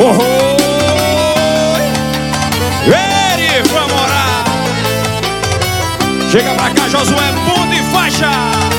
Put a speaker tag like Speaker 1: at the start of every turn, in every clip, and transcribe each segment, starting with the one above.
Speaker 1: Ele vai morar. Chega pra cá, Josué, bunda e faixa.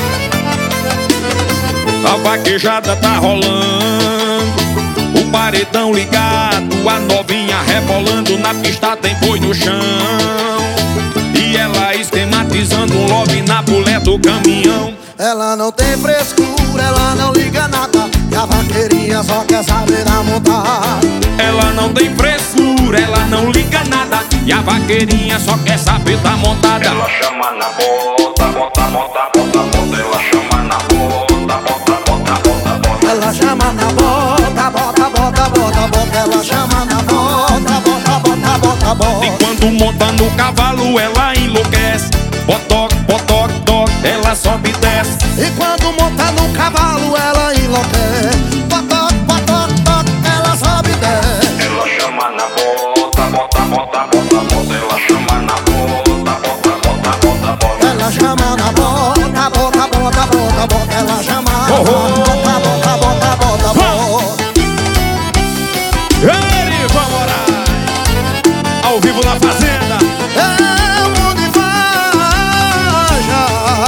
Speaker 1: A vaquejada tá rolando, o paredão ligado, a novinha rebolando, na pista tem boi no chão. E ela esquematizando um love na bulé do caminhão.
Speaker 2: Ela não tem frescura, ela não liga nada, e a vaqueirinha só quer saber da montada.
Speaker 1: Ela não tem frescura, ela não liga nada, e a vaqueirinha só quer saber da montada.
Speaker 3: Ela chama na bota, bota, bota, bota, bota. Ela chama na bota, bota, bota, bota, bota.
Speaker 2: Ela chama na bota, bota, bota, bota, bota. Ela chama na bota, bota, bota, bota, bota.
Speaker 1: E quando monta no cavalo ela enlouquece. Botoc, botoc, toc, ela sobe e desce.
Speaker 2: E quando monta no cavalo ela enlouquece. Botoc, botoc, toc, ela sobe e desce.
Speaker 3: Ela chama na bota, bota, bota, bota, bota. Ela chama na bota, bota, bota, bota, bota.
Speaker 2: Ela chama na bota, bota, bota, bota, bota. Ela chama na bota, bota, bota, bota, bota.
Speaker 1: Ele vai morar ao vivo na fazenda.
Speaker 2: É o mundo e faixa.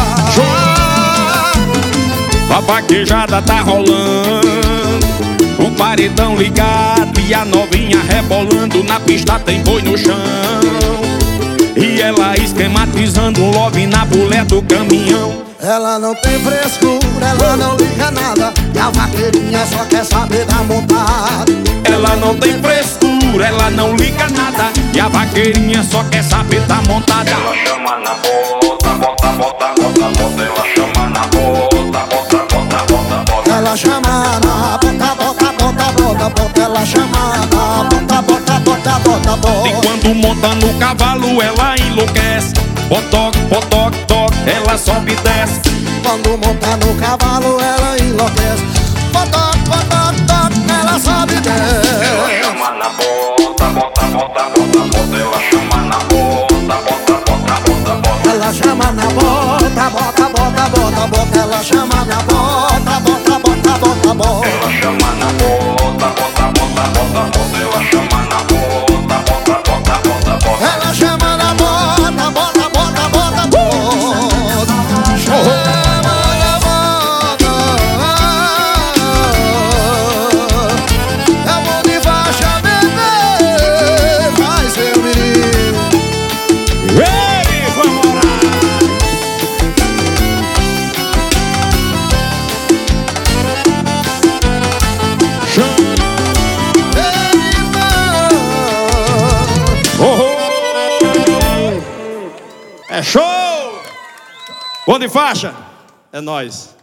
Speaker 1: A vaquejada tá rolando, o paredão ligado e a novinha rebolando, na pista tem boi no chão. E ela esquematizando um love na bulé do caminhão.
Speaker 2: Ela não tem frescura, ela não liga nada, e a vaqueirinha só quer saber da montada.
Speaker 1: Ela não tem frescura, ela não liga nada, e a vaqueirinha só quer saber da montada.
Speaker 3: Ela chama na bota, bota, bota, bota, bota. Ela chama na bota, bota, bota, bota, bota.
Speaker 2: Ela chama na bota, bota, bota, bota, bota. Ela chama na bota, bota, bota, bota, bota.
Speaker 1: E quando monta no cavalo ela enlouquece. Botoc, botoc, toc, ela sobe e desce.
Speaker 2: Quando monta no cavalo ela enlouquece. Botoc, botoc, toc, ela sobe e desce.
Speaker 3: Ela chama na bota, bota, bota, bota, bota. Ela chama na bota, bota, bota, bota, bota.
Speaker 2: Ela chama na bota, bota, bota, bota, bota. Ela chama na bota, bota, bota, bota, bota.
Speaker 3: Ela chama na bota, bota, bota, bota, bota. Ela chama na bota, bota, bota, bota, bota.
Speaker 2: Ela chama na bota, bota, bota, bota, bota. Chama na bota. É o mundo e faixa, bebê. Vai ser o menino.
Speaker 1: Ele vai morar. É show! Bom de faixa, é nóis.